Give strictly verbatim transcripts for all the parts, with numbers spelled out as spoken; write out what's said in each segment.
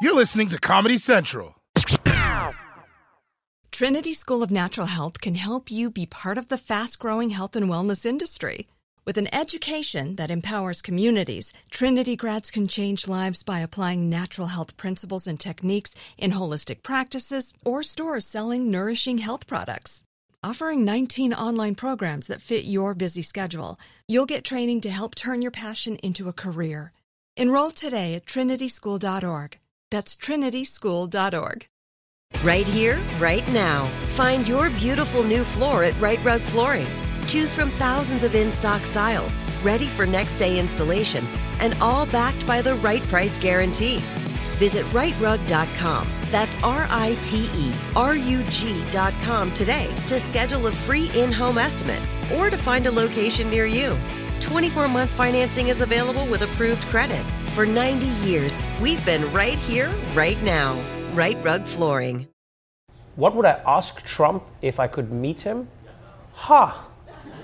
You're listening to Comedy Central. Trinity School of Natural Health can help you be part of the fast-growing health and wellness industry. With an education that empowers communities, Trinity grads can change lives by applying natural health principles and techniques in holistic practices or stores selling nourishing health products. Offering nineteen online programs that fit your busy schedule, you'll get training to help turn your passion into a career. Enroll today at trinity school dot org. That's trinity school dot org. Right here, right now. Find your beautiful new floor at Right Rug Flooring. Choose from thousands of in-stock styles, ready for next day installation, and all backed by the right price guarantee. Visit right rug dot com. That's R I T E R U G dot com today to schedule a free in-home estimate or to find a location near you. twenty-four month financing is available with approved credit. For ninety years, we've been right here, right now. Right Rug Flooring. What would I ask Trump if I could meet him? Ha! Huh.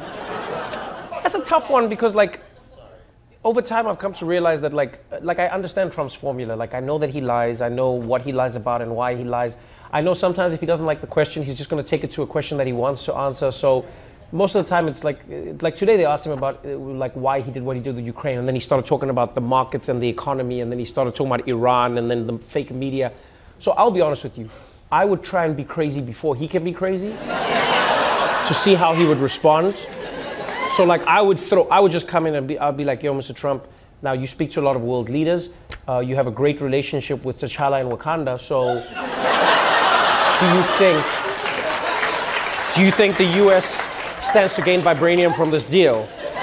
That's a tough one because, like, over time I've come to realize that, like, like I understand Trump's formula. Like, I know that he lies. I know what he lies about and why he lies. I know sometimes if he doesn't like the question, he's just going to take it to a question that he wants to answer. So most of the time it's like, like today they asked him about, like, why he did what he did with Ukraine. And then he started talking about the markets and the economy. And then he started talking about Iran and then the fake media. So I'll be honest with you. I would try and be crazy before he can be crazy to see how he would respond. So, like, I would throw, I would just come in and be, I'd be like, yo, Mister Trump, now you speak to a lot of world leaders. Uh, you have a great relationship with T'Challa and Wakanda. So, do you think, do you think the U S stands to gain vibranium from this deal?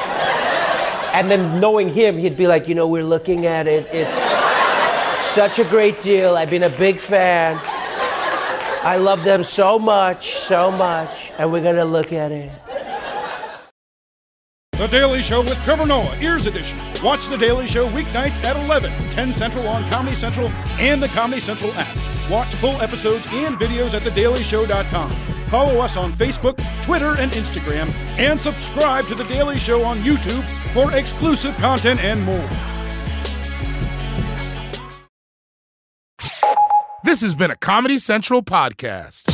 And then knowing him, he'd be like, you know, we're looking at it. It's such a great deal. I've been a big fan. I love them so much, so much. And we're going to look at it. The Daily Show with Trevor Noah, Ears Edition. Watch The Daily Show weeknights at eleven, ten Central on Comedy Central and the Comedy Central app. Watch full episodes and videos at the daily show dot com. Follow us on Facebook, Twitter, and Instagram. And subscribe to The Daily Show on YouTube for exclusive content and more. This has been a Comedy Central podcast.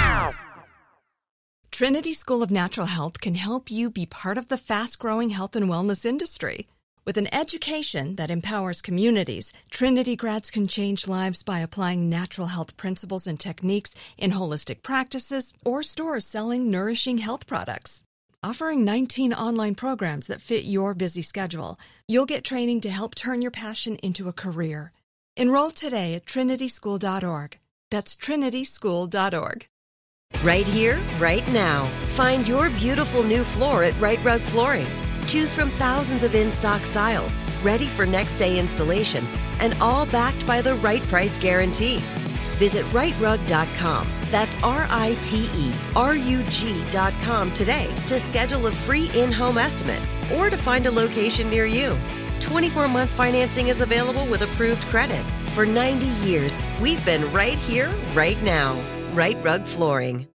Trinity School of Natural Health can help you be part of the fast-growing health and wellness industry. With an education that empowers communities, Trinity grads can change lives by applying natural health principles and techniques in holistic practices or stores selling nourishing health products. Offering nineteen online programs that fit your busy schedule, you'll get training to help turn your passion into a career. Enroll today at trinity school dot org. That's trinity school dot org. Right here, right now. Find your beautiful new floor at Right Rug Flooring. Choose from thousands of in-stock styles, ready for next day installation, and all backed by the right price guarantee. Visit right rug dot com. That's R I T E R U G dot com today to schedule a free in-home estimate or to find a location near you. twenty-four month financing is available with approved credit. For ninety years, we've been right here, right now. Right Rug Flooring.